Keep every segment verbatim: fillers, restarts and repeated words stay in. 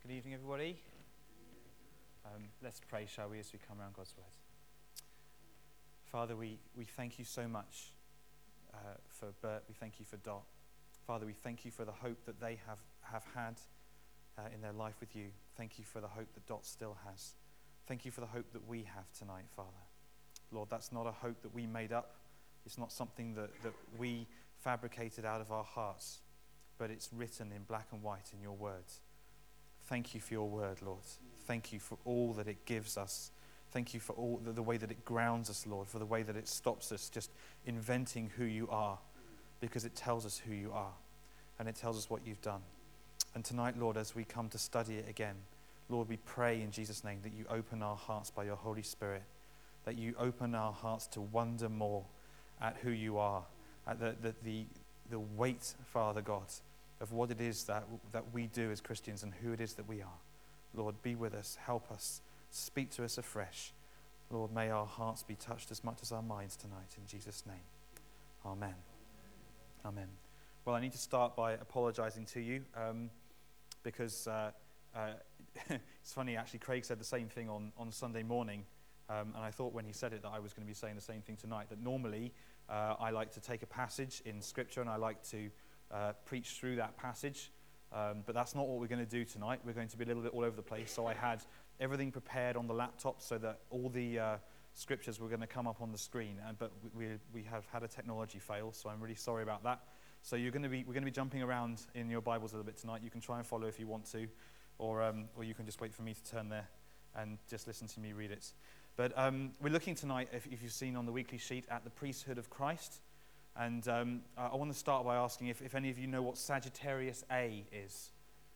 Good evening, everybody. Um, let's pray, shall we, as we come around God's word. Father, we, we thank you so much uh, for Bert. We thank you for Dot. Father, we thank you for the hope that they have, have had uh, in their life with you. Thank you for the hope that Dot still has. Thank you for the hope that we have tonight, Father. Lord, that's not a hope that we made up. It's not something that, that we fabricated out of our hearts, but it's written in black and white in your words. Thank you for your word, Lord. Thank you for all that it gives us. Thank you for all the, the way that it grounds us, Lord, for the way that it stops us just inventing who you are, because it tells us who you are and it tells us what you've done. And tonight, Lord, as we come to study it again, Lord, we pray in Jesus' name that you open our hearts by your Holy Spirit, that you open our hearts to wonder more at who you are, at the, the, the, the weight, Father God, of what it is that, that we do as Christians and who it is that we are. Lord, be with us, help us, speak to us afresh. Lord, may our hearts be touched as much as our minds tonight, in Jesus' name. Amen. Amen. Well, I need to start by apologizing to you, um, because uh, uh, it's funny, actually, Craig said the same thing on, on Sunday morning, um, and I thought when he said it that I was going to be saying the same thing tonight, that normally uh, I like to take a passage in Scripture and I like to Uh, preach through that passage, um, but that's not what we're going to do tonight. We're going to be a little bit all over the place. So I had everything prepared on the laptop so that all the uh, scriptures were going to come up on the screen, and but we we have had a technology fail, so I'm really sorry about that. So you're going to be we're going to be jumping around in your Bibles a little bit tonight. You can try and follow if you want to, or um, or you can just wait for me to turn there and just listen to me read it. But um, we're looking tonight, if, if you've seen on the weekly sheet, at the priesthood of Christ. And um, I want to start by asking if, if any of you know what Sagittarius A is.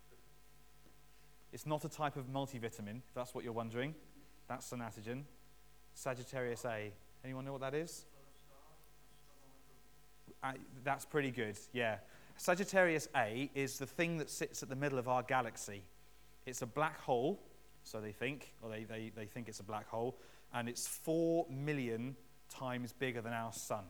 It's not a type of multivitamin, if that's what you're wondering. That's Sanatogen. Sagittarius A. Anyone know what that is? Uh, that's pretty good, yeah. Sagittarius A is the thing that sits at the middle of our galaxy. It's a black hole, so they think, or they, they, they think it's a black hole, and it's four million times bigger than our sun.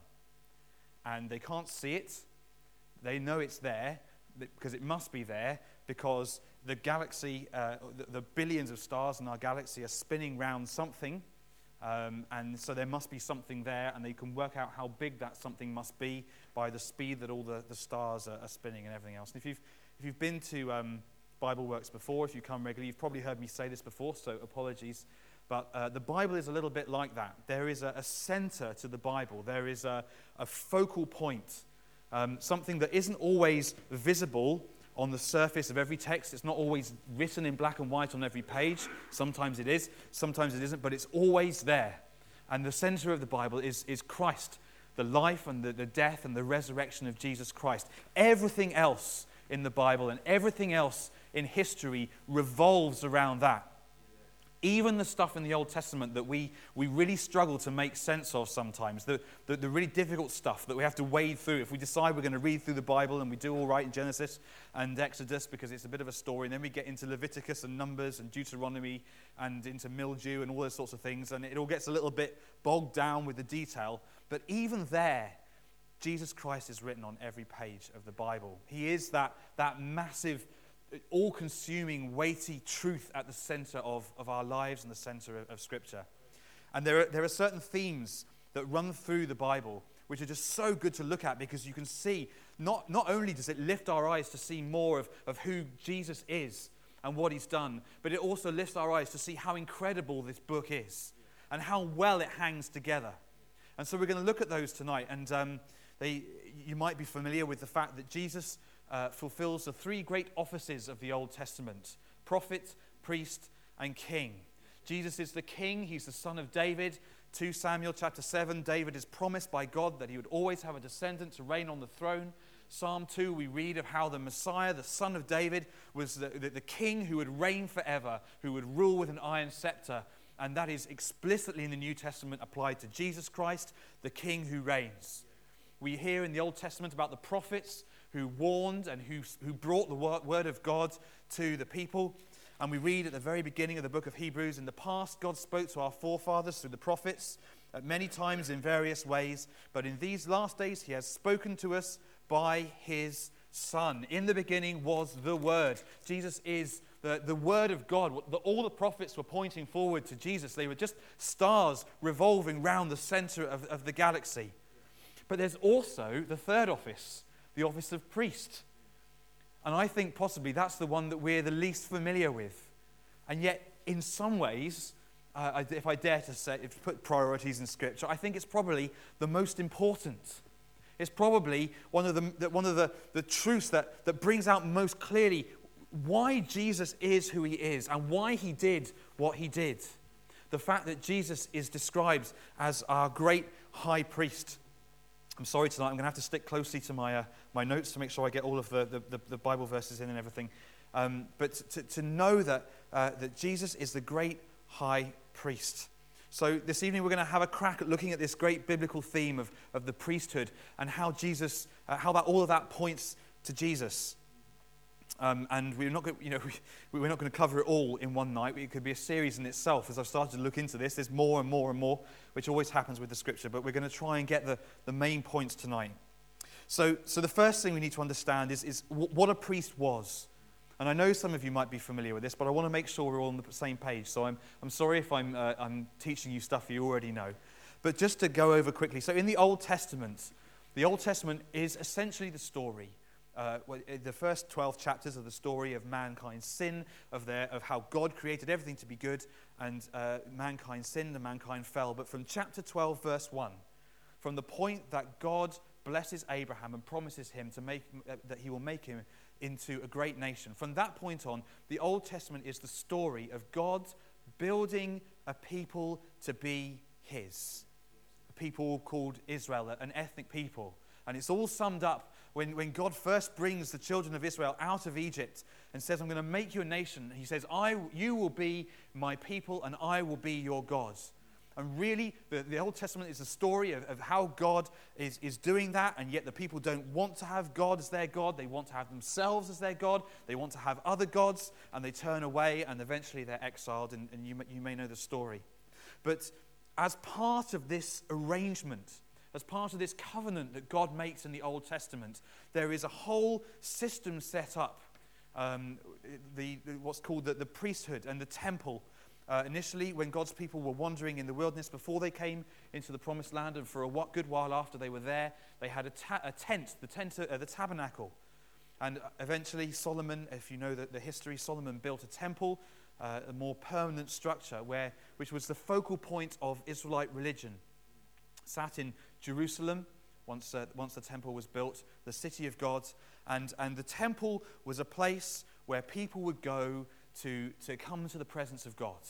And they can't see it. They know it's there because it must be there, because the galaxy, uh, the, the billions of stars in our galaxy are spinning round something, um, and so there must be something there, and they can work out how big that something must be by the speed that all the, the stars are, are spinning and everything else. And if you've if you've been to um, Bible Works before, if you come regularly, you've probably heard me say this before, so apologies. But uh, the Bible is a little bit like that. There is a, a center to the Bible. There is a, a focal point, um, something that isn't always visible on the surface of every text. It's not always written in black and white on every page. Sometimes it is, sometimes it isn't, but it's always there. And the center of the Bible is, is Christ, the life and the, the death and the resurrection of Jesus Christ. Everything else in the Bible and everything else in history revolves around that. Even the stuff in the Old Testament that we, we really struggle to make sense of sometimes, the, the, the really difficult stuff that we have to wade through. If we decide we're going to read through the Bible and we do all right in Genesis and Exodus because it's a bit of a story, and then we get into Leviticus and Numbers and Deuteronomy and into mildew and all those sorts of things, and it all gets a little bit bogged down with the detail. But even there, Jesus Christ is written on every page of the Bible. He is that, that massive, all-consuming, weighty truth at the center of, of our lives and the center of, of Scripture. And there are, there are certain themes that run through the Bible which are just so good to look at, because you can see, not, not only does it lift our eyes to see more of, of who Jesus is and what he's done, but it also lifts our eyes to see how incredible this book is and how well it hangs together. And so we're going to look at those tonight. And um, they, you might be familiar with the fact that Jesus Uh, fulfills the three great offices of the Old Testament: prophet, priest, and king. Jesus is the king. He's the son of David. Second Samuel chapter seven, David is promised by God that he would always have a descendant to reign on the throne. Psalm two, we read of how the Messiah, the son of David, was the, the, the king who would reign forever, who would rule with an iron scepter. And that is explicitly in the New Testament applied to Jesus Christ, the king who reigns. We hear in the Old Testament about the prophets who warned and who, who brought the word of God to the people. And we read at the very beginning of the book of Hebrews, in the past God spoke to our forefathers through the prophets at many times in various ways, but in these last days he has spoken to us by his Son. In the beginning was the Word. Jesus is the, the word of God, the, all the prophets were pointing forward to Jesus. They were just stars revolving round the center of, of the galaxy. But there's also the third office, the office of priest. And I think possibly that's the one that we're the least familiar with. And yet, in some ways, uh, if I dare to say, if to put priorities in Scripture, I think it's probably the most important. It's probably one of the one of the, the truths that, that brings out most clearly why Jesus is who he is and why he did what he did. The fact that Jesus is described as our great high priest. I'm sorry tonight, I'm going to have to stick closely to my uh, my notes to make sure I get all of the, the, the, the Bible verses in and everything. Um, but to, to know that, uh, that Jesus is the great high priest. So this evening we're going to have a crack at looking at this great biblical theme of, of the priesthood and how Jesus, uh, how that all of that points to Jesus. Um, and we're not going, you know, we, we're not going to cover it all in one night. It could be a series in itself. As I've started to look into this, there's more and more and more, which always happens with the Scripture. But we're going to try and get the, the main points tonight. So, so the first thing we need to understand is, is what a priest was. And I know some of you might be familiar with this, but I want to make sure we're all on the same page. So I'm, I'm sorry if I'm, uh, I'm teaching you stuff you already know. But just to go over quickly. So in the Old Testament, the Old Testament is essentially the story. Uh, the first twelve chapters of the story of mankind's sin, of their of how God created everything to be good, and uh, mankind sinned and mankind fell. But from chapter twelve, verse one, from the point that God blesses Abraham and promises him to make uh, that he will make him into a great nation, from that point on, the Old Testament is the story of God building a people to be his, a people called Israel, an ethnic people. And it's all summed up when, when God first brings the children of Israel out of Egypt and says, I'm going to make you a nation. He says, I, you will be my people and I will be your God. And really, the, the Old Testament is a story of, of how God is, is doing that, and yet the people don't want to have God as their God. They want to have themselves as their God. They want to have other gods, and they turn away, and eventually they're exiled, and, and you, you may know the story. But as part of this arrangement, as part of this covenant that God makes in the Old Testament, there is a whole system set up, um, the, the what's called the, the priesthood and the temple. Uh, initially, when God's people were wandering in the wilderness before they came into the promised land, and for a what, good while after they were there, they had a, ta- a tent, the tent, uh, the tabernacle. And eventually Solomon, if you know the, the history, Solomon built a temple, uh, a more permanent structure, where which was the focal point of Israelite religion. Sat in Jerusalem, once, uh, once the temple was built, the city of God, and, and the temple was a place where people would go to, to come to the presence of God.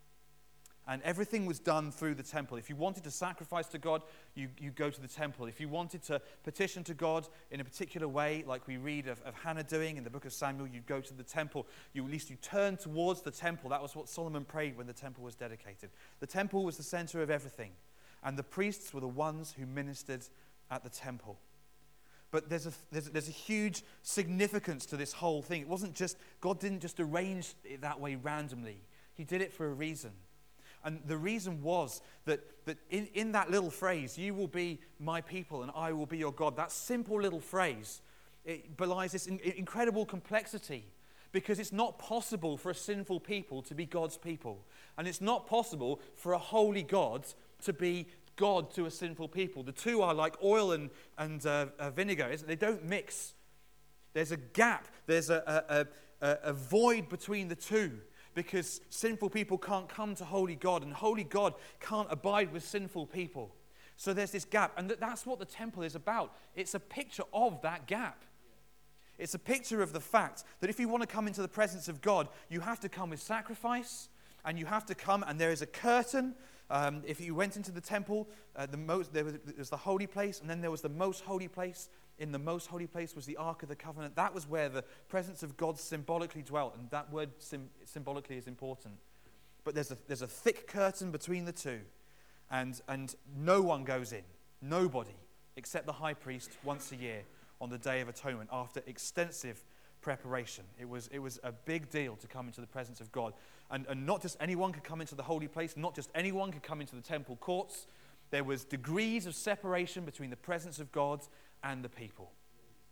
And everything was done through the temple. If you wanted to sacrifice to God, you, you go to the temple. If you wanted to petition to God in a particular way, like we read of, of Hannah doing in the book of Samuel, you'd go to the temple. You, at least you turn towards the temple. That was what Solomon prayed when the temple was dedicated. The temple was the center of everything. And the priests were the ones who ministered at the temple. But there's a, there's, there's a huge significance to this whole thing. It wasn't just, God didn't just arrange it that way randomly. He did it for a reason. And the reason was that, that in, in that little phrase, you will be my people and I will be your God, that simple little phrase, it belies this in, incredible complexity. Because it's not possible for a sinful people to be God's people. And it's not possible for a holy God to be God to a sinful people. The two are like oil and, and uh, uh, vinegar. They don't mix. There's a gap. There's a, a, a, a void between the two, because sinful people can't come to holy God, and holy God can't abide with sinful people. So there's this gap, and that's what the temple is about. It's a picture of that gap. It's a picture of the fact that if you want to come into the presence of God, you have to come with sacrifice, and you have to come, and there is a curtain. Um, if you went into the temple, uh, the most, there, was, there was the holy place, and then there was the most holy place. In the most holy place was the Ark of the Covenant. That was where the presence of God symbolically dwelt, and that word sim- symbolically is important. But there's a, there's a thick curtain between the two, and, and no one goes in, nobody, except the high priest once a year on the Day of Atonement after extensive preparation. It was, it was a big deal to come into the presence of God. And, and not just anyone could come into the holy place, not just anyone could come into the temple courts. There was degrees of separation between the presence of God and the people.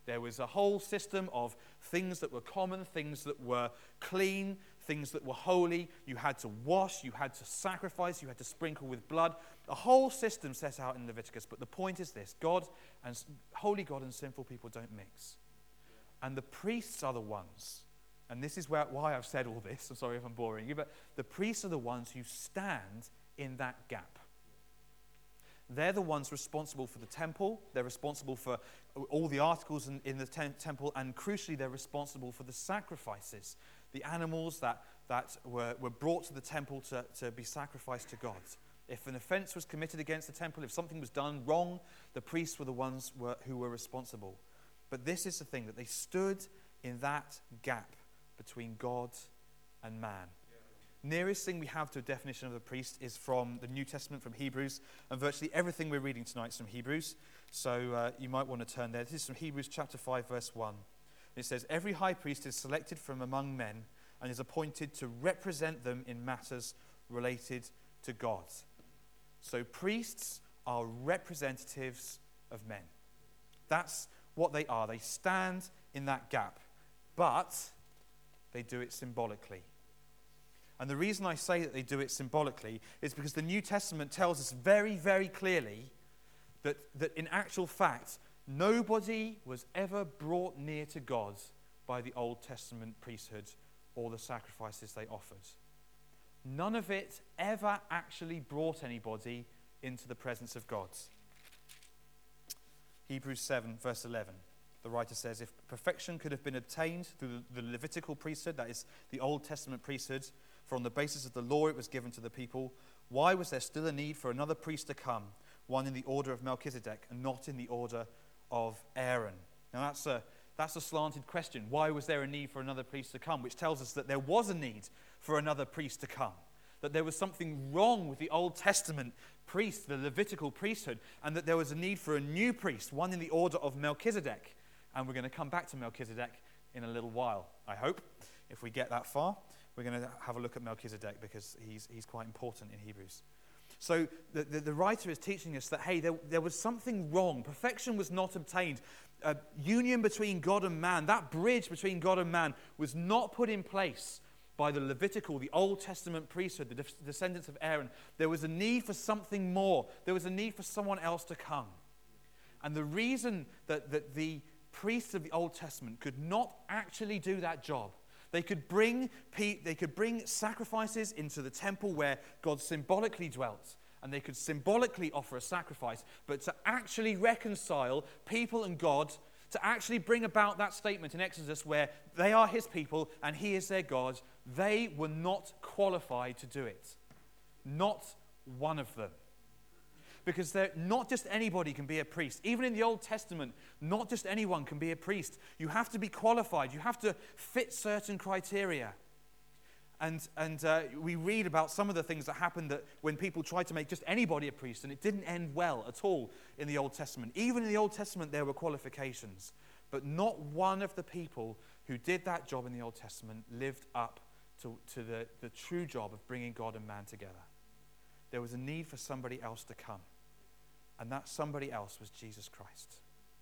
There was a whole system of things that were common, things that were clean, things that were holy. You had to wash, you had to sacrifice, you had to sprinkle with blood. A whole system set out in Leviticus. But the point is this: God and holy God and sinful people don't mix. And the priests are the ones, and this is where, why I've said all this. I'm sorry if I'm boring you, but the priests are the ones who stand in that gap. They're the ones responsible for the temple. They're responsible for all the articles in, in the te- temple, and crucially, they're responsible for the sacrifices, the animals that, that were, were brought to the temple to, to be sacrificed to God. If an offense was committed against the temple, if something was done wrong, the priests were the ones were, who were responsible. But this is the thing, that they stood in that gap between God and man. Nearest thing we have to a definition of the priest is from the New Testament, from Hebrews, and virtually everything we're reading tonight is from Hebrews, so uh, you might want to turn there. This is from Hebrews chapter five, verse one. It says, "Every high priest is selected from among men and is appointed to represent them in matters related to God." So priests are representatives of men. That's what they are. They stand in that gap, but they do it symbolically. And the reason I say that they do it symbolically is because the New Testament tells us very, very clearly that, that in actual fact, nobody was ever brought near to God by the Old Testament priesthood or the sacrifices they offered. None of it ever actually brought anybody into the presence of God. Hebrews seven, verse eleven. The writer says, "If perfection could have been obtained through the Levitical priesthood," that is the Old Testament priesthood, "for on the basis of the law it was given to the people, why was there still a need for another priest to come, one in the order of Melchizedek and not in the order of Aaron?" Now that's a, that's a slanted question. Why was there a need for another priest to come? Which tells us that there was a need for another priest to come. That there was something wrong with the Old Testament priest, the Levitical priesthood, and that there was a need for a new priest, one in the order of Melchizedek. And we're going to come back to Melchizedek in a little while, I hope, if we get that far. We're going to have a look at Melchizedek because he's, he's quite important in Hebrews. So the, the, the writer is teaching us that, hey, there, there was something wrong. Perfection was not obtained. Uh, union between God and man, that bridge between God and man, was not put in place by the Levitical, the Old Testament priesthood, the de- descendants of Aaron. There was a need for something more. There was a need for someone else to come. And the reason that, that the priests of the Old Testament could not actually do that job, they could bring they could bring sacrifices into the temple where God symbolically dwelt, and they could symbolically offer a sacrifice, but to actually reconcile people and God, to actually bring about that statement in Exodus where they are his people and he is their God, they were not qualified to do it. Not one of them. Because not just anybody can be a priest. Even in the Old Testament, not just anyone can be a priest. You have to be qualified. You have to fit certain criteria. And, and uh, we read about some of the things that happened that when people tried to make just anybody a priest, and it didn't end well at all in the Old Testament. Even in the Old Testament, there were qualifications. But not one of the people who did that job in the Old Testament lived up to, to the, the true job of bringing God and man together. There was a need for somebody else to come. And that somebody else was Jesus Christ.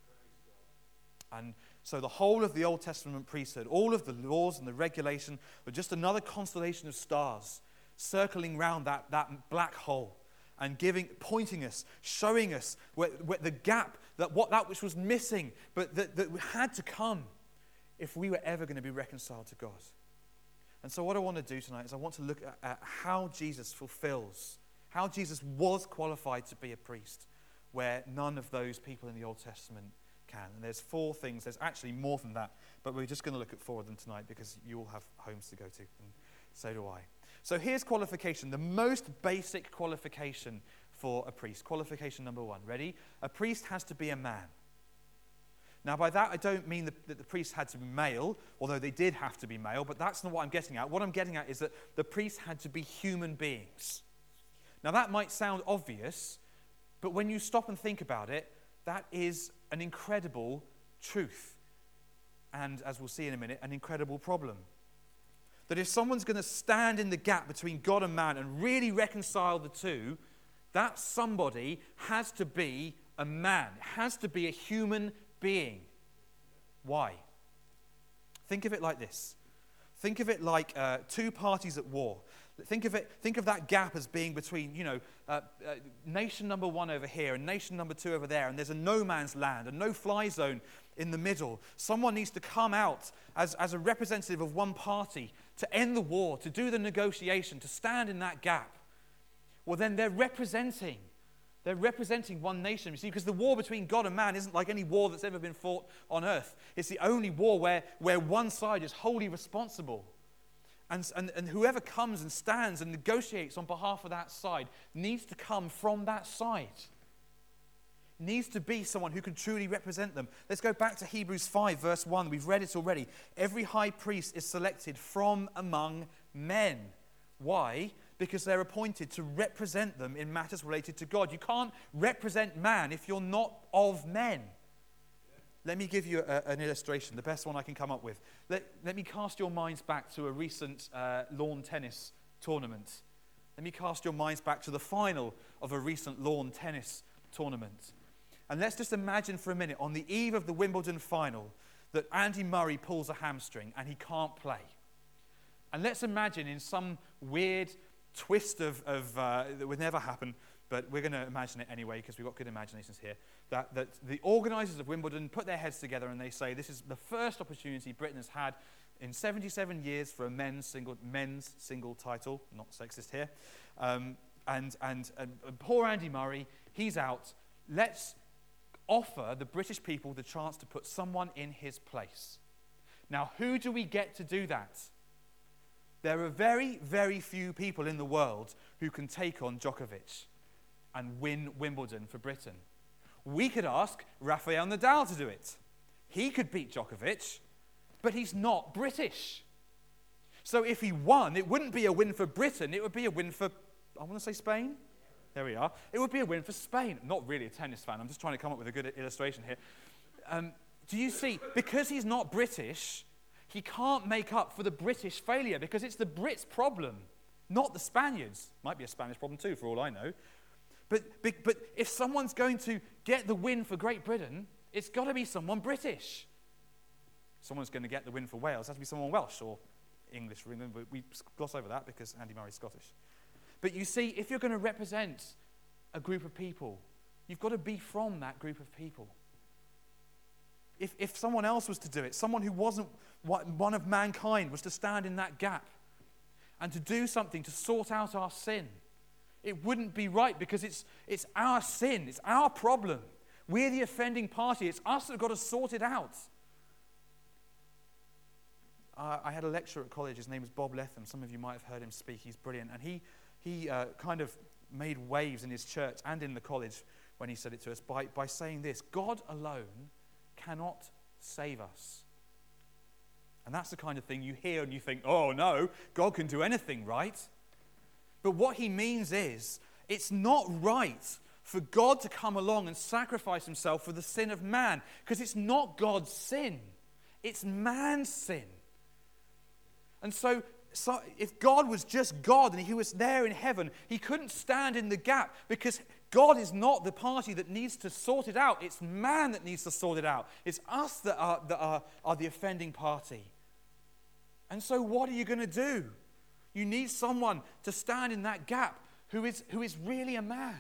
And so the whole of the Old Testament priesthood, all of the laws and the regulation, were just another constellation of stars circling round that, that black hole and giving, pointing us, showing us where, where the gap, that what that which was missing, but that, that had to come if we were ever going to be reconciled to God. And so what I want to do tonight is I want to look at, at how Jesus fulfills, how Jesus was qualified to be a priest, where none of those people in the Old Testament can. And there's four things. There's actually more than that, but we're just going to look at four of them tonight because you all have homes to go to, and so do I. So here's qualification, the most basic qualification for a priest. Qualification number one. Ready? A priest has to be a man. Now, by that, I don't mean that, that the priest had to be male, although they did have to be male, but that's not what I'm getting at. What I'm getting at is that the priests had to be human beings. Now, that might sound obvious, but when you stop and think about it, that is an incredible truth. And as we'll see in a minute, an incredible problem. That if someone's going to stand in the gap between God and man and really reconcile the two, that somebody has to be a man, has to be a human being. Why? Think of it like this. Think of it like uh, two parties at war. Think of it. Think of that gap as being between, you know, uh, uh, nation number one over here and nation number two over there, and there's a no man's land, a no-fly zone in the middle. Someone needs to come out as, as a representative of one party to end the war, to do the negotiation, to stand in that gap. Well, then they're representing. They're representing one nation, you see, because the war between God and man isn't like any war that's ever been fought on earth. It's the only war where, where one side is wholly responsible. And, and, and whoever comes and stands and negotiates on behalf of that side needs to come from that side. Needs to be someone who can truly represent them. Let's go back to Hebrews five, verse one. We've read it already. Every high priest is selected from among men. Why? Because they're appointed to represent them in matters related to God. You can't represent man if you're not of men. Let me give you a, an illustration, the best one I can come up with. Let, let me cast your minds back to a recent uh, lawn tennis tournament. Let me cast your minds back to the final of a recent lawn tennis tournament. And let's just imagine for a minute, on the eve of the Wimbledon final, that Andy Murray pulls a hamstring and he can't play. And let's imagine in some weird twist of, of uh, that would never happen, but we're going to imagine it anyway because we've got good imaginations here, that, that the organisers of Wimbledon put their heads together and they say this is the first opportunity Britain has had in seventy-seven years for a men's single, men's single title, not sexist here, um, and, and, and poor Andy Murray, he's out. Let's offer the British people the chance to put someone in his place. Now, who do we get to do that? There are very, very few people in the world who can take on Djokovic and win Wimbledon for Britain. We could ask Rafael Nadal to do it. He could beat Djokovic, but he's not British. So if he won, it wouldn't be a win for Britain, it would be a win for, I want to say Spain? There we are. It would be a win for Spain. Not really a tennis fan, I'm just trying to come up with a good illustration here. Um, do you see, because he's not British, he can't make up for the British failure because it's the Brits' problem, not the Spaniards. Might be a Spanish problem too, for all I know. But, but, but if someone's going to get the win for Great Britain, it's got to be someone British. Someone's going to get the win for Wales. It has to be someone Welsh or English for England, but we gloss over that because Andy Murray's Scottish. But you see, if you're going to represent a group of people, you've got to be from that group of people. If, if someone else was to do it, someone who wasn't one of mankind was to stand in that gap and to do something to sort out our sin, it wouldn't be right because it's, it's our sin, it's our problem. We're the offending party. It's us that have got to sort it out. Uh, I had a lecturer at college. His name was Bob Letham. Some of you might have heard him speak. He's brilliant. And he, he uh, kind of made waves in his church and in the college when he said it to us by, by saying this: God alone cannot save us. And that's the kind of thing you hear and you think, oh no, God can do anything, right? But what he means is, it's not right for God to come along and sacrifice himself for the sin of man, because it's not God's sin, it's man's sin. And so, so if God was just God and he was there in heaven, he couldn't stand in the gap because God is not the party that needs to sort it out. It's man that needs to sort it out. It's us that are, that are, are the offending party. And so what are you going to do? You need someone to stand in that gap who is, who is really a man.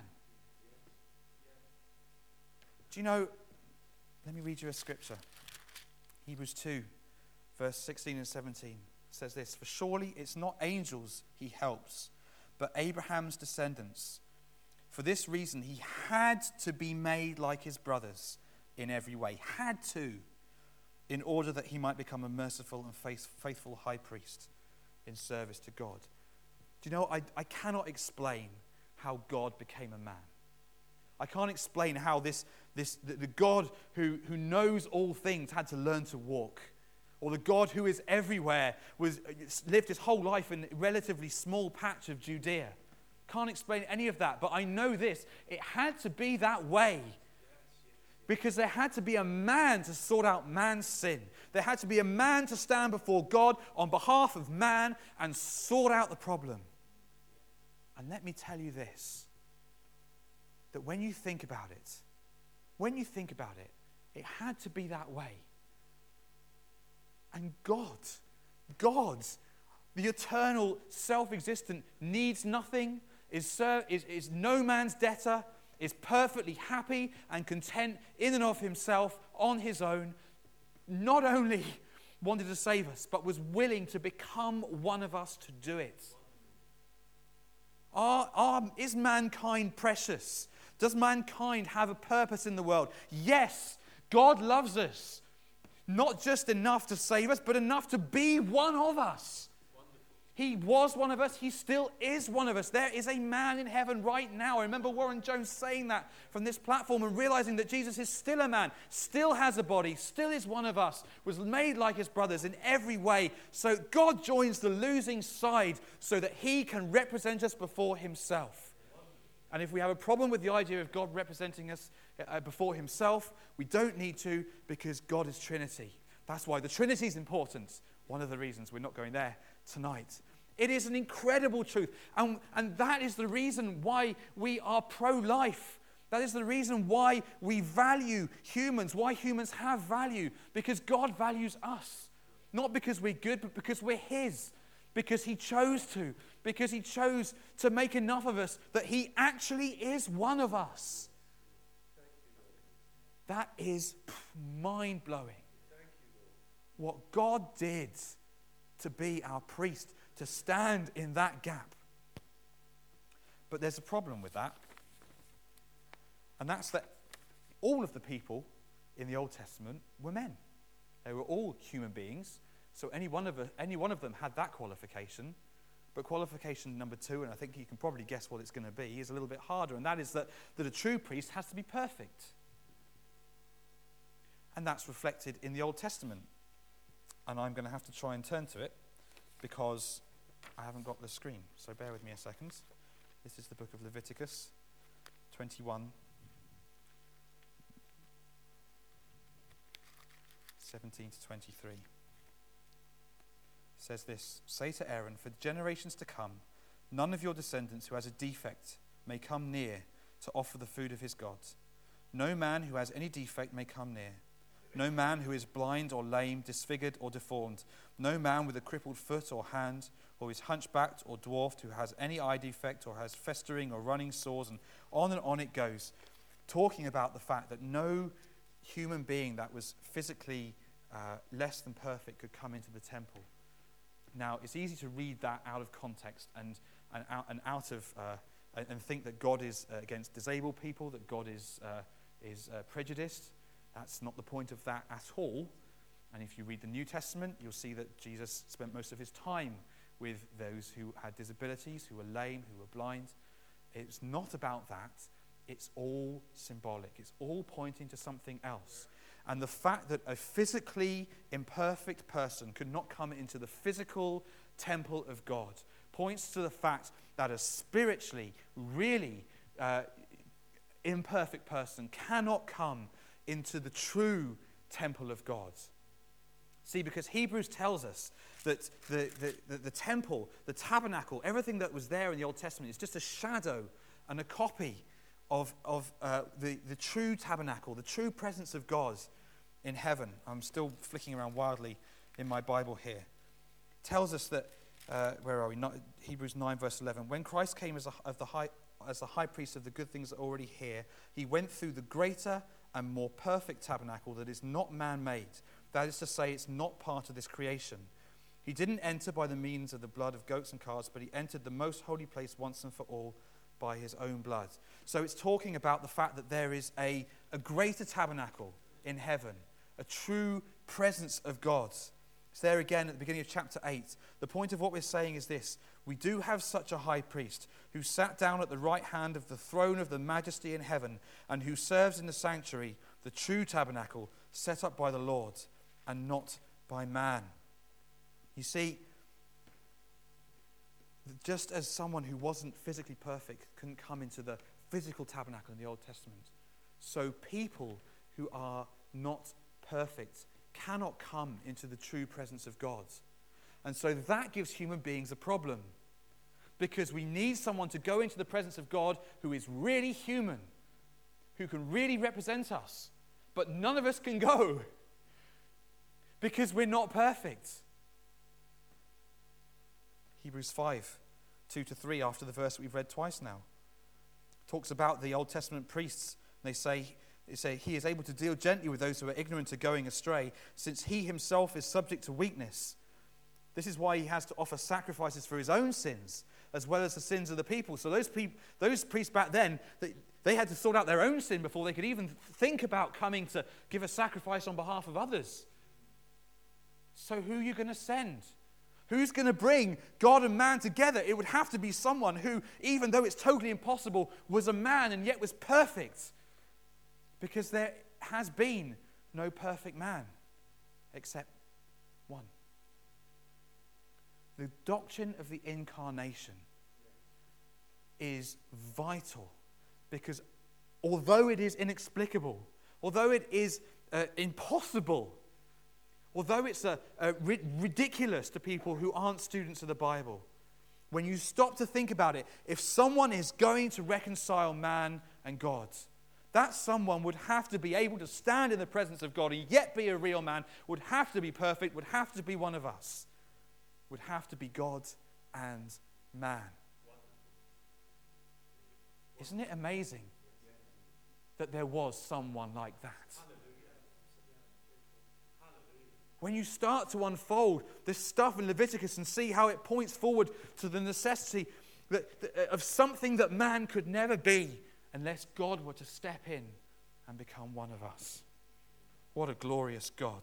Do you know, let me read you a scripture. Hebrews two, verse sixteen and seventeen says this: for surely it's not angels he helps, but Abraham's descendants. For this reason he had to be made like his brothers in every way. Had to, in order that he might become a merciful and faith, faithful high priest in service to God. Do you know, I, I cannot explain how God became a man. I can't explain how this, this the, the God who, who knows all things had to learn to walk. Or the God who is everywhere was lived his whole life in a relatively small patch of Judea. Can't explain any of that, but I know this: it had to be that way. Because there had to be a man to sort out man's sin. There had to be a man to stand before God on behalf of man and sort out the problem. And let me tell you this, that when you think about it, when you think about it, it had to be that way. And God, God, the eternal, self-existent, needs nothing, is, ser- is, is no man's debtor, is perfectly happy and content in and of himself on his own, not only wanted to save us, but was willing to become one of us to do it. Are, are, is mankind precious? Does mankind have a purpose in the world? Yes, God loves us. Not just enough to save us, but enough to be one of us. He was one of us. He still is one of us. There is a man in heaven right now. I remember Warren Jones saying that from this platform and realizing that Jesus is still a man, still has a body, still is one of us, was made like his brothers in every way. So God joins the losing side so that he can represent us before himself. And if we have a problem with the idea of God representing us uh, before himself, we don't need to, because God is Trinity. That's why the Trinity is important. One of the reasons we're not going there tonight. It is an incredible truth. And, and that is the reason why we are pro-life. That is the reason why we value humans, why humans have value. Because God values us. Not because we're good, but because we're his. Because he chose to. Because he chose to make enough of us that he actually is one of us. That is mind-blowing. What God did to be our priest, to stand in that gap. But there's a problem with that. And that's that all of the people in the Old Testament were men. They were all human beings. So any one of, any one of them had that qualification. But qualification number two, and I think you can probably guess what it's going to be, is a little bit harder. And that is that, that a true priest has to be perfect. And that's reflected in the Old Testament. And I'm going to have to try and turn to it because I haven't got the screen. So bear with me a second. This is the book of Leviticus twenty-one, seventeen to twenty-three. It says this, "Say to Aaron, for generations to come, none of your descendants who has a defect may come near to offer the food of his gods. No man who has any defect may come near. No man who is blind or lame, disfigured or deformed. No man with a crippled foot or hand, or is hunchbacked or dwarfed, who has any eye defect or has festering or running sores," and on and on it goes, talking about the fact that no human being that was physically uh, less than perfect could come into the temple. Now, it's easy to read that out of context and, and, out, and out of uh, and, and think that God is uh, against disabled people, that God is, uh, is uh, prejudiced. That's not the point of that at all. And if you read the New Testament, you'll see that Jesus spent most of his time with those who had disabilities, who were lame, who were blind. It's not about that. It's all symbolic. It's all pointing to something else. And the fact that a physically imperfect person could not come into the physical temple of God points to the fact that a spiritually, really uh, imperfect person cannot come into the true temple of God. See, because Hebrews tells us that the, the, the, the temple, the tabernacle, everything that was there in the Old Testament is just a shadow and a copy of, of uh, the, the true tabernacle, the true presence of God in heaven. I'm still flicking around wildly in my Bible here. It tells us that, uh, where are we? Not, Hebrews nine verse eleven. When Christ came as, a, of the high, as the high priest of the good things that are already here, he went through the greater and more perfect tabernacle that is not man-made. That is to say, it's not part of this creation. He didn't enter by the means of the blood of goats and calves, but he entered the most holy place once and for all by his own blood. So it's talking about the fact that there is a, a greater tabernacle in heaven, a true presence of God. It's there again at the beginning of chapter eight. The point of what we're saying is this: we do have such a high priest who sat down at the right hand of the throne of the majesty in heaven, and who serves in the sanctuary, the true tabernacle, set up by the Lord and not by man. You see, just as someone who wasn't physically perfect couldn't come into the physical tabernacle in the Old Testament, so people who are not perfect cannot come into the true presence of God. And so that gives human beings a problem, because we need someone to go into the presence of God who is really human, who can really represent us, but none of us can go. because we're not perfect. Hebrews five, two to three, after the verse that we've read twice now, talks about the Old Testament priests. They say, they say, he is able to deal gently with those who are ignorant of going astray, since he himself is subject to weakness. This is why he has to offer sacrifices for his own sins, as well as the sins of the people. So those people, those priests back then, they, they had to sort out their own sin before they could even think about coming to give a sacrifice on behalf of others. So who are you going to send? Who's going to bring God and man together? It would have to be someone who, even though it's totally impossible, was a man and yet was perfect. Because there has been no perfect man except one. The doctrine of the incarnation is vital, because although it is inexplicable, although it is uh, impossible, although it's a, a ri- ridiculous to people who aren't students of the Bible, when you stop to think about it, if someone is going to reconcile man and God, that someone would have to be able to stand in the presence of God and yet be a real man, would have to be perfect, would have to be one of us, would have to be God and man. Isn't it amazing that there was someone like that? When you start to unfold this stuff in Leviticus and see how it points forward to the necessity that, that, of something that man could never be unless God were to step in and become one of us. What a glorious God.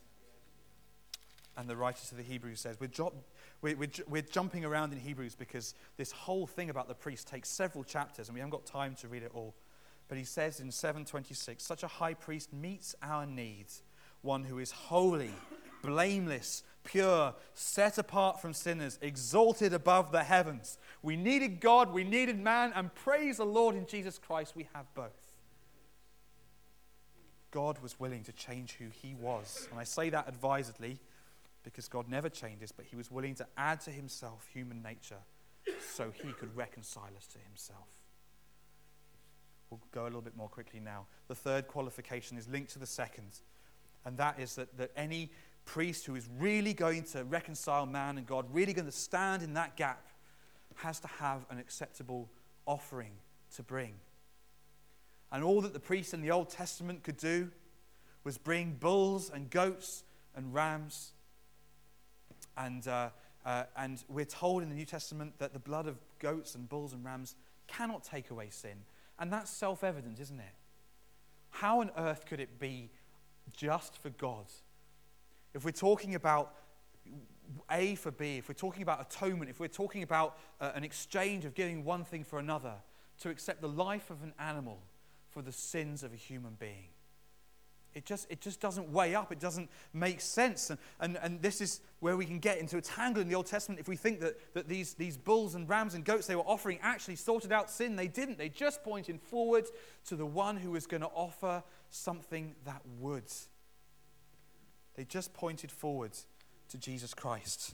And the writer to the Hebrews says, we're, jo- we're, we're, we're jumping around in Hebrews because this whole thing about the priest takes several chapters and we haven't got time to read it all. But he says in seven twenty-six, such a high priest meets our needs, one who is holy, blameless, pure, set apart from sinners, exalted above the heavens. We needed God, we needed man, and praise the Lord, in Jesus Christ we have both. God was willing to change who he was. And I say that advisedly because God never changes, but he was willing to add to himself human nature so he could reconcile us to himself. We'll go a little bit more quickly now. The third qualification is linked to the second, and that is that, that any priest who is really going to reconcile man and God, really going to stand in that gap, has to have an acceptable offering to bring. And all that the priests in the Old Testament could do was bring bulls and goats and rams. And, uh, uh, and we're told in the New Testament that the blood of goats and bulls and rams cannot take away sin. And that's self-evident, isn't it? How on earth could it be just for God? If we're talking about A for B, if we're talking about atonement, if we're talking about uh, an exchange of giving one thing for another, to accept the life of an animal for the sins of a human being. It just, it just doesn't weigh up. It doesn't make sense. And, and, and this is where we can get into a tangle in the Old Testament. If we think that, that these, these bulls and rams and goats they were offering actually sorted out sin, they didn't. They just pointed forward to the one who was going to offer something that would. They just pointed forward to Jesus Christ.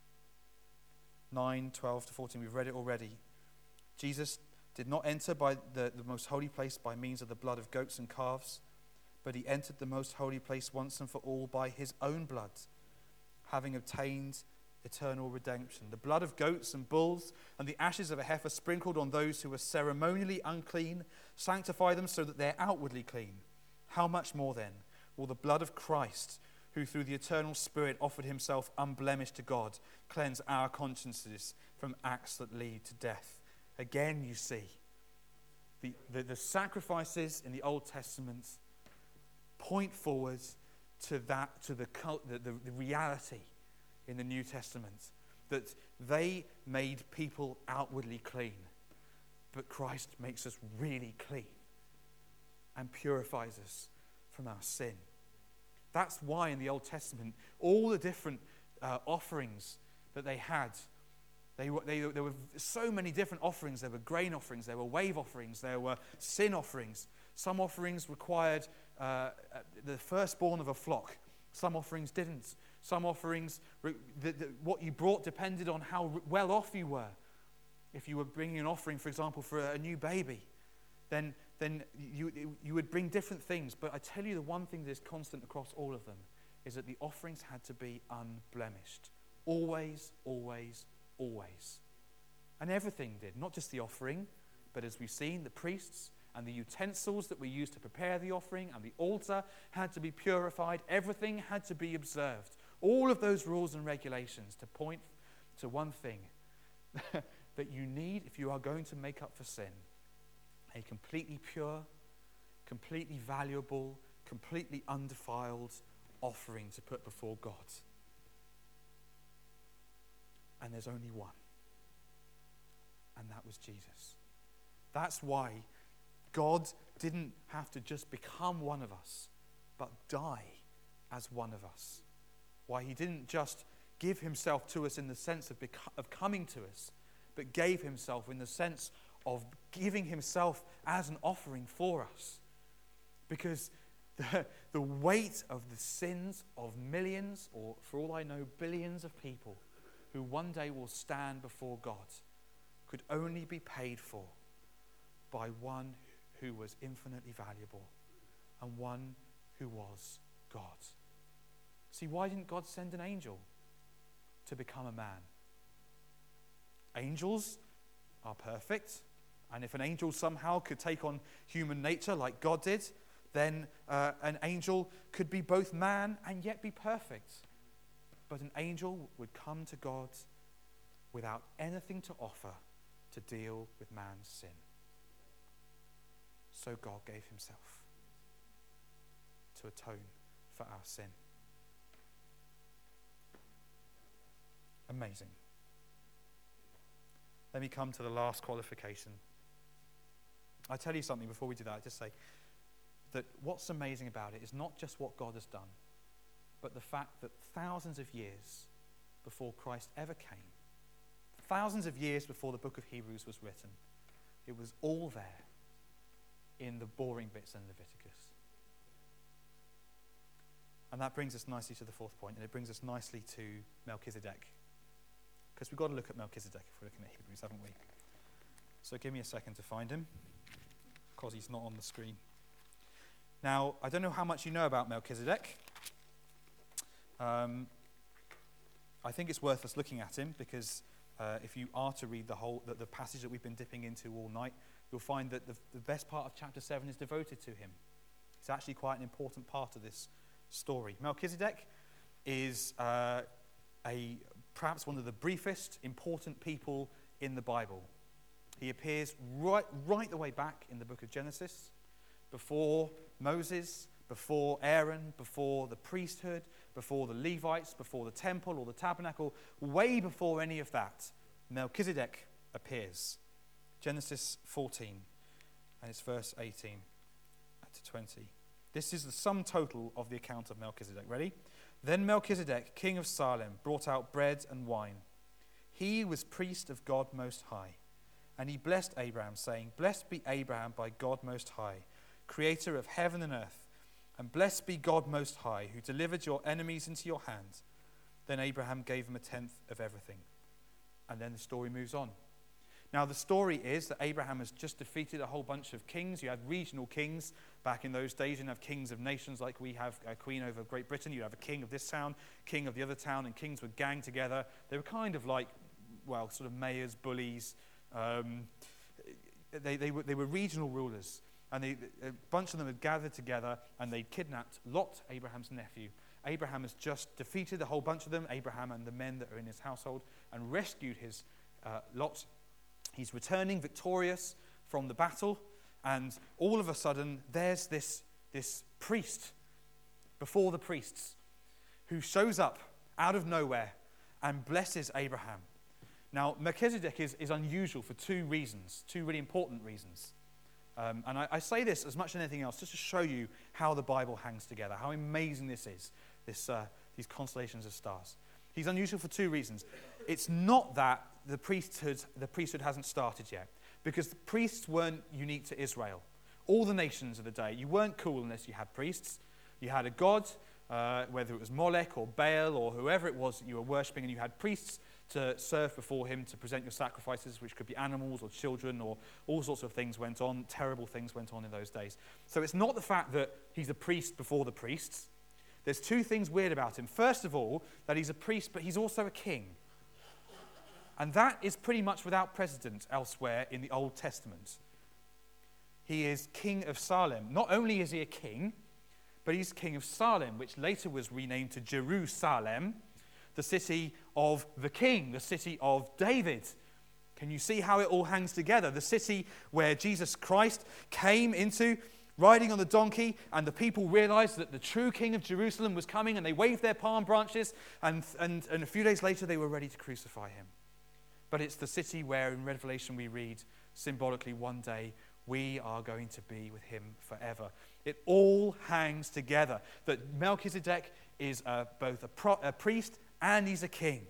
nine, twelve to fourteen, we've read it already. Jesus did not enter by the, the most holy place by means of the blood of goats and calves, but he entered the most holy place once and for all by his own blood, having obtained eternal redemption. The blood of goats and bulls and the ashes of a heifer sprinkled on those who were ceremonially unclean sanctify them so that they're outwardly clean. How much more then will the blood of Christ, who through the eternal Spirit offered himself unblemished to God, cleanse our consciences from acts that lead to death? Again, you see, the, the, the sacrifices in the Old Testament point forward to that, to the, the, the, the reality in the New Testament, that they made people outwardly clean, but Christ makes us really clean and purifies us from our sin. That's why in the Old Testament, all the different uh, offerings that they had, They were, they, there were so many different offerings. There were grain offerings, there were wave offerings, there were sin offerings. Some offerings required uh, the firstborn of a flock. Some offerings didn't. Some offerings, the, the, what you brought depended on how well off you were. If you were bringing an offering, for example, for a new baby, then, then you, you would bring different things. But I tell you the one thing that is constant across all of them is that the offerings had to be unblemished. Always, always, always. And everything did, not just the offering, but as we've seen, the priests and the utensils that were used to prepare the offering and the altar had to be purified. Everything had to be observed. All of those rules and regulations to point to one thing, that you need, if you are going to make up for sin, a completely pure, completely valuable, completely undefiled offering to put before God. And there's only one. And that was Jesus. That's why God didn't have to just become one of us, but die as one of us. Why he didn't just give himself to us in the sense of, beco- of coming to us, but gave himself in the sense of giving himself as an offering for us. Because the, the weight of the sins of millions, or for all I know, billions of people who one day will stand before God could only be paid for by one who was infinitely valuable and one who was God. See, why didn't God send an angel to become a man? Angels are perfect, and if an angel somehow could take on human nature like God did, then uh, an angel could be both man and yet be perfect. But an angel would come to God without anything to offer to deal with man's sin. So God gave himself to atone for our sin. Amazing. Let me come to the last qualification. I tell you something before we do that. I just say that what's amazing about it is not just what God has done, but the fact that thousands of years before Christ ever came, thousands of years before the book of Hebrews was written, it was all there in the boring bits in Leviticus. And that brings us nicely to the fourth point, and it brings us nicely to Melchizedek. Because we've got to look at Melchizedek if we're looking at Hebrews, haven't we? So give me a second to find him, because he's not on the screen. Now, I don't know how much you know about Melchizedek. Um, I think it's worth us looking at him, because uh, if you are to read the whole the, the passage that we've been dipping into all night, you'll find that the, the best part of chapter seven is devoted to him. It's actually quite an important part of this story. Melchizedek is uh, a perhaps one of the briefest important people in the Bible. He appears right, right the way back in the book of Genesis, before Moses, before Aaron, before the priesthood, before the Levites, before the temple or the tabernacle, way before any of that, Melchizedek appears. Genesis fourteen, and it's verse eighteen to twenty. This is the sum total of the account of Melchizedek. Ready? Then Melchizedek, king of Salem, brought out bread and wine. He was priest of God Most High. And he blessed Abraham, saying, Blessed be Abraham by God Most High, creator of heaven and earth. And blessed be God Most High, who delivered your enemies into your hand. Then Abraham gave him a tenth of everything. And then the story moves on. Now, the story is that Abraham has just defeated a whole bunch of kings. You had regional kings back in those days. You didn't have kings of nations like we have a queen over Great Britain. You have a king of this town, king of the other town, and kings would gang together. They were kind of like, well, sort of mayors, bullies. Um, they, they, were, they were regional rulers. And they, a bunch of them had gathered together, and they'd kidnapped Lot, Abraham's nephew. Abraham has just defeated a whole bunch of them, Abraham and the men that are in his household, and rescued his uh, Lot. He's returning victorious from the battle, and all of a sudden, there's this, this priest before the priests who shows up out of nowhere and blesses Abraham. Now, Melchizedek is, is unusual for two reasons, two really important reasons. Um, and I, I say this as much as anything else just to show you how the Bible hangs together, how amazing this is, this, uh, these constellations of stars. He's unusual for two reasons. It's not that the priesthood, the priesthood hasn't started yet, because the priests weren't unique to Israel. All the nations of the day, you weren't cool unless you had priests. You had a god, uh, whether it was Molech or Baal or whoever it was that you were worshipping, and you had priests to serve before him, to present your sacrifices, which could be animals or children, or all sorts of things went on. Terrible things went on in those days. So it's not the fact that he's a priest before the priests, There's two things weird about him. First of all, that he's a priest, but he's also a king. And that is pretty much without precedent elsewhere in the Old Testament. He is king of Salem. Not only is he a king, but he's king of Salem, which later was renamed to Jerusalem, the city of the king, the city of David. Can you see how it all hangs together? The city where Jesus Christ came into, riding on the donkey, and the people realized that the true king of Jerusalem was coming, and they waved their palm branches, and, and, and a few days later they were ready to crucify him. But it's the city where in Revelation we read symbolically one day we are going to be with him forever. It all hangs together. That Melchizedek is uh, both a, pro- a priest and he's a king.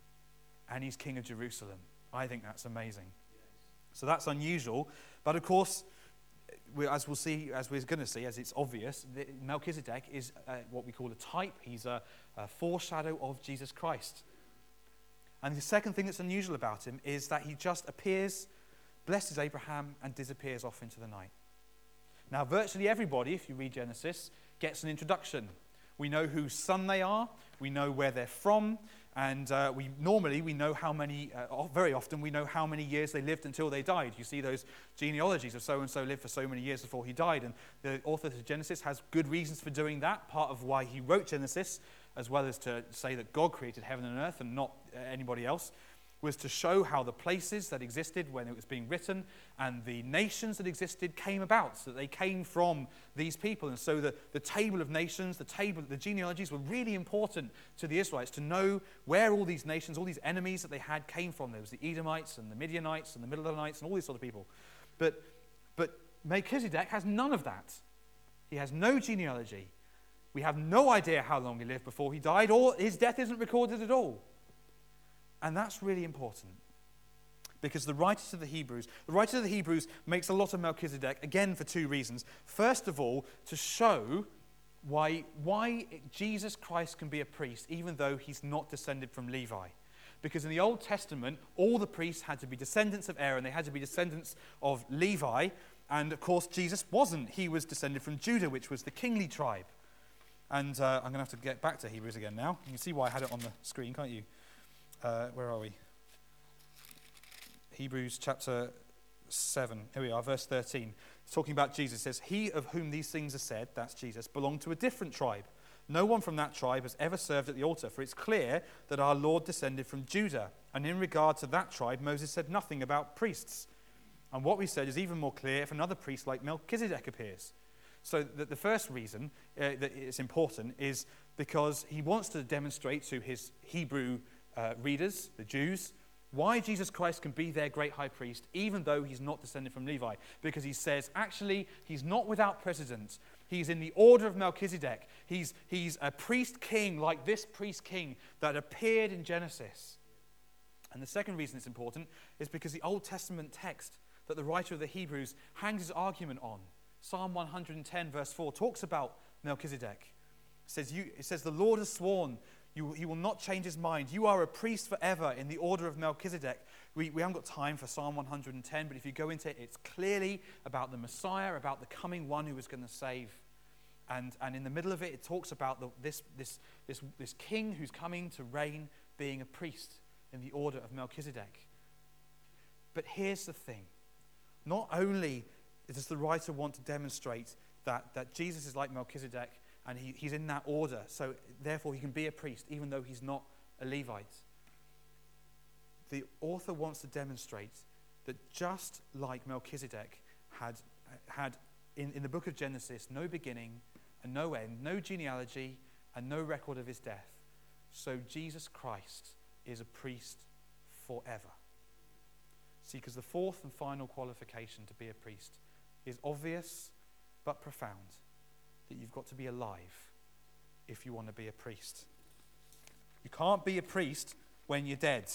And he's king of Jerusalem. I think that's amazing. So that's unusual. But of course, we, as we'll see, as we're going to see, as it's obvious, Melchizedek is uh, what we call a type. He's a, a foreshadow of Jesus Christ. And the second thing that's unusual about him is that he just appears, blesses Abraham, and disappears off into the night. Now, virtually everybody, if you read Genesis, gets an introduction. We know whose son they are, we know where they're from, and uh, we normally we know how many, uh, very often we know how many years they lived until they died. You see those genealogies of so-and-so lived for so many years before he died, and the author of Genesis has good reasons for doing that. Part of why he wrote Genesis, as well as to say that God created heaven and earth and not uh, anybody else, was to show how the places that existed when it was being written and the nations that existed came about, so that they came from these people. And so the, the table of nations, the table, the genealogies were really important to the Israelites to know where all these nations, all these enemies that they had came from. There was the Edomites and the Midianites and the Middlenites and all these sort of people. But, but Melchizedek has none of that. He has no genealogy. We have no idea how long he lived before he died, or his death isn't recorded at all. And that's really important, because the writer to the Hebrews, the writer of the Hebrews makes a lot of Melchizedek, again, for two reasons. First of all, to show why, why Jesus Christ can be a priest, even though he's not descended from Levi. Because in the Old Testament, all the priests had to be descendants of Aaron. They had to be descendants of Levi. And, of course, Jesus wasn't. He was descended from Judah, which was the kingly tribe. And uh, I'm going to have to get back to Hebrews again now. You can see why I had it on the screen, can't you? Uh, where are we? Hebrews chapter seven. Here we are, verse thirteen. It's talking about Jesus. It says, "He of whom these things are said," that's Jesus, "belonged to a different tribe. No one from that tribe has ever served at the altar, for it's clear that our Lord descended from Judah. And in regard to that tribe, Moses said nothing about priests. And what we said is even more clear if another priest like Melchizedek appears." So the, the first reason uh, that it's important is because he wants to demonstrate to his Hebrew uh, readers, the Jews, why Jesus Christ can be their great high priest, even though he's not descended from Levi. Because he says, actually, he's not without precedent. He's in the order of Melchizedek. He's, he's a priest king like this priest king that appeared in Genesis. And the second reason it's important is because the Old Testament text that the writer of the Hebrews hangs his argument on, Psalm one hundred ten, verse four, talks about Melchizedek. It says, you, it says the Lord has sworn, you, he will not change his mind. You are a priest forever in the order of Melchizedek. We, we haven't got time for Psalm one hundred ten, but if you go into it, it's clearly about the Messiah, about the coming one who is going to save. And, and in the middle of it, it talks about the, this, this, this, this king who's coming to reign being a priest in the order of Melchizedek. But here's the thing. Not only does the writer want to demonstrate that, that Jesus is like Melchizedek and he, he's in that order, so therefore he can be a priest even though he's not a Levite. The author wants to demonstrate that just like Melchizedek had, had in, in the book of Genesis no beginning and no end, no genealogy and no record of his death, so Jesus Christ is a priest forever. See, because the fourth and final qualification to be a priest is obvious but profound, that you've got to be alive if you want to be a priest. You can't be a priest when you're dead.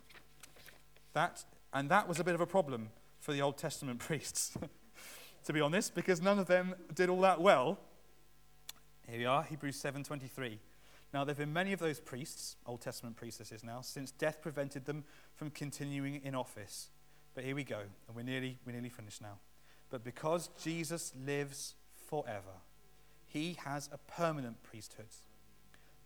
That, and that was a bit of a problem for the Old Testament priests, to be honest, because none of them did all that well. Here we are, Hebrews seven twenty-three. Now, there have been many of those priests, Old Testament priestesses now, since death prevented them from continuing in office. But here we go, and we're nearly, we're nearly finished now. But because Jesus lives forever, he has a permanent priesthood.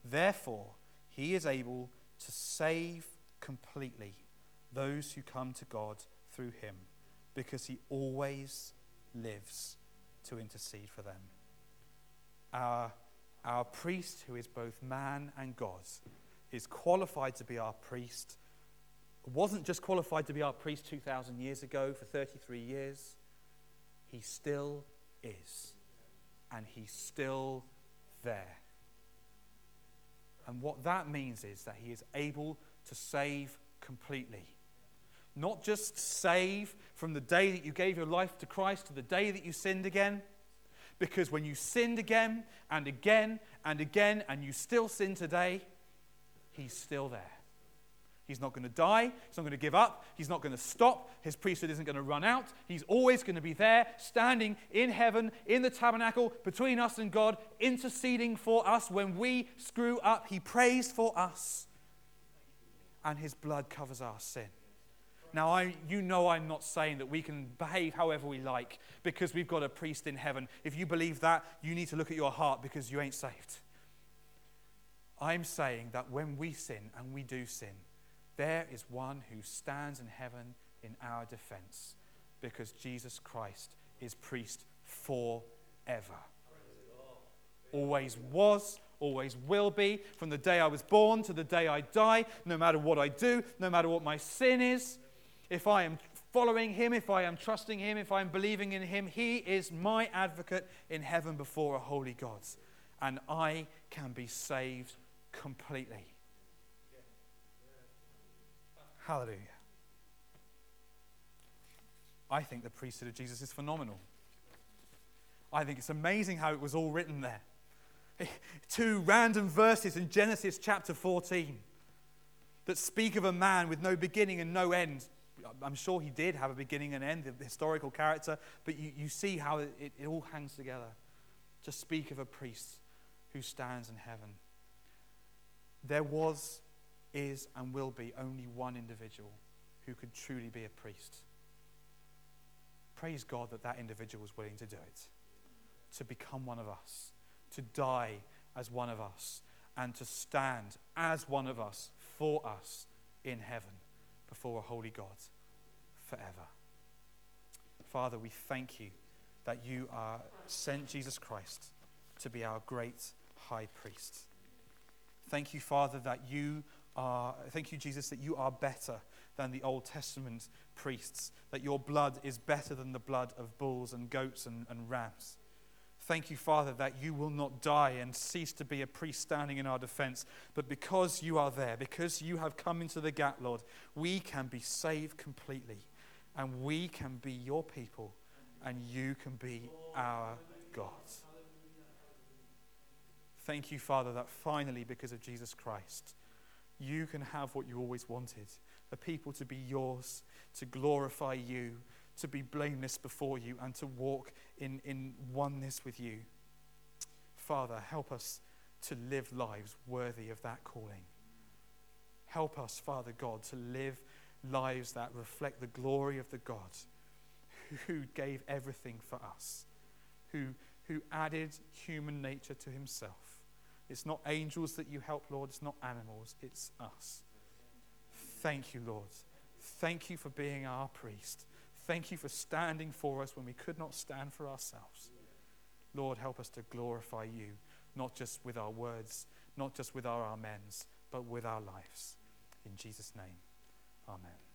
Therefore, he is able to save completely those who come to God through him, because he always lives to intercede for them. Our, our priest, who is both man and God, is qualified to be our priest. Wasn't just qualified to be our priest two thousand years ago for thirty-three years. He still is. And he's still there. And what that means is that he is able to save completely. Not just save from the day that you gave your life to Christ to the day that you sinned again. Because when you sinned again and again and again and you still sin today, he's still there. He's not going to die. He's not going to give up. He's not going to stop. His priesthood isn't going to run out. He's always going to be there, standing in heaven, in the tabernacle, between us and God, interceding for us when we screw up. He prays for us. And his blood covers our sin. Now, I, you know I'm not saying that we can behave however we like because we've got a priest in heaven. If you believe that, you need to look at your heart because you ain't saved. I'm saying that when we sin, and we do sin, there is one who stands in heaven in our defense because Jesus Christ is priest forever. Always was, always will be, from the day I was born to the day I die, no matter what I do, no matter what my sin is. If I am following him, if I am trusting him, if I am believing in him, he is my advocate in heaven before a holy God. And I can be saved completely. Hallelujah. I think the priesthood of Jesus is phenomenal. I think it's amazing how it was all written there. Two random verses in Genesis chapter fourteen that speak of a man with no beginning and no end. I'm sure he did have a beginning and end, the historical character, but you, you see how it, it, it all hangs together. To speak of a priest who stands in heaven. There was, is, and will be only one individual who could truly be a priest. Praise God that that individual was willing to do it. To become one of us. To die as one of us. And to stand as one of us for us in heaven before a holy God forever. Father, we thank you that you are sent Jesus Christ to be our great high priest. Thank you, Father, that you are, thank you, Jesus, that you are better than the Old Testament priests, that your blood is better than the blood of bulls and goats and, and rams. Thank you, Father, that you will not die and cease to be a priest standing in our defense, but because you are there, because you have come into the gap, Lord, we can be saved completely, and we can be your people, and you can be our God. Thank you, Father, that finally, because of Jesus Christ, you can have what you always wanted, a people to be yours, to glorify you, to be blameless before you, and to walk in, in oneness with you. Father, help us to live lives worthy of that calling. Help us, Father God, to live lives that reflect the glory of the God who gave everything for us, who, who added human nature to himself. It's not angels that you help, Lord. It's not animals. It's us. Thank you, Lord. Thank you for being our priest. Thank you for standing for us when we could not stand for ourselves. Lord, help us to glorify you, not just with our words, not just with our amens, but with our lives. In Jesus' name, amen.